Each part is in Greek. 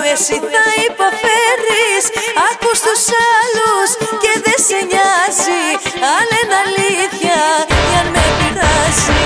εσύ θα υποφέρεις. Ακούς τους άλλους και δεν σε νοιάζει αν είναι αλήθεια ή αν με πειράζει.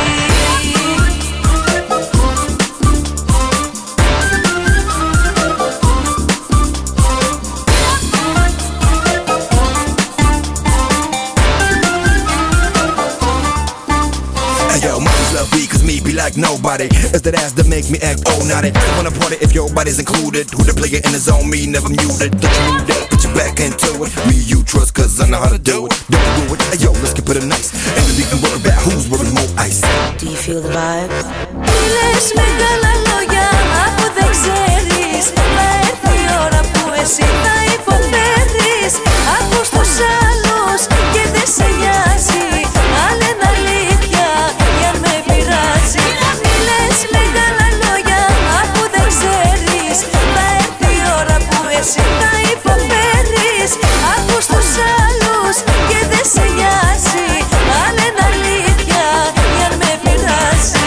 Yo, mommies love me cause me be like nobody. It's that ass that make me act oh naughty. I wanna party if your body's included. Who the player in the zone, me never muted. Don't you knew that, put your back into it. Me you trust cause I know how to do it. Don't do it, hey, yo, let's keep it a nice. And we can worry about who's wearing more ice. Do you feel the vibe? Μη λες μεγάλα λόγια αφού δεν ξέρεις. Θα έρθει η ώρα που εσύ θα υποφέρεις. Ακούς τους άλλους και δεν σε νοιάζει αν είναι αλήθεια ή αν με πειράζει. Μη λες μεγάλα λόγια αφού δεν ξέρεις. Θα έρθει η ώρα που εσύ θα υποφέρεις. Ακούς τους άλλους και δεν σε νοιάζει αν είναι αλήθεια ή αν με πειράζει.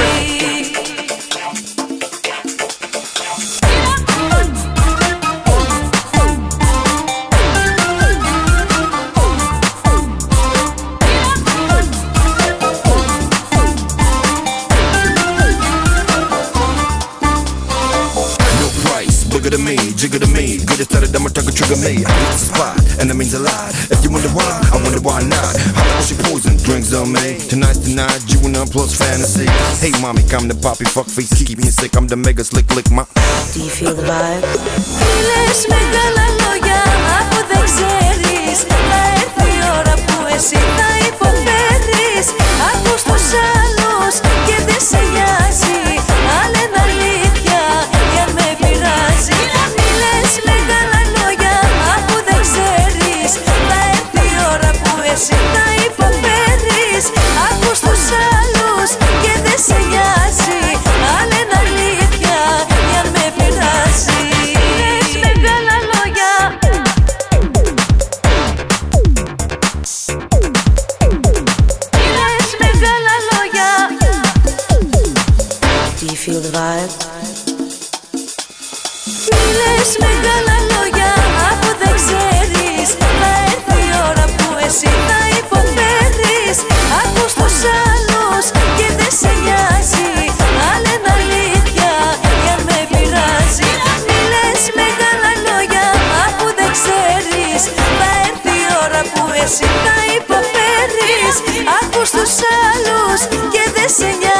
Jigger to me, get it started, I'ma take a trigger me. I hit the spot, and that means a lot. If you wonder why, I wonder why not. How much she poison, drinks on me. Tonight's the night, you and I plus fantasy. Hey mommy, come to poppy, fuck face, keep me sick, I'm the mega slick, lick my. Do you feel the vibe? Μη λες μεγάλα λόγια αφού δεν ξέρεις. Θα έρθει η ώρα που εσύ θα υποφέρεις. Ακούς τους άλλους και δεν σε νοιάζει αν είναι αλήθεια ή αν με πειράζει. Μη λες μεγάλα λόγια αφού δεν ξέρεις. Θα έρθει η ώρα που εσύ θα υποφέρεις. Ακούς τους άλλους και δεν σε νοιάζει αν είναι αλήθεια ή αν με πειράζει. Λες μεγάλα λόγια. Λες μεγάλα λόγια. Do you feel the vibe? Μη λες μεγάλα λόγια αφού δεν ξέρεις. Θα έρθει η ώρα που εσύ θα υποφέρεις. Ακούς τους άλλους και δεν σε νοιάζει αν είναι αλήθεια ή αν με πειράζει. Μη λες μεγάλα λόγια αφού δεν ξέρεις. Θα έρθει η ώρα που εσύ θα υποφέρεις. Ακούς τους άλλους και δεν σε νοιάζει.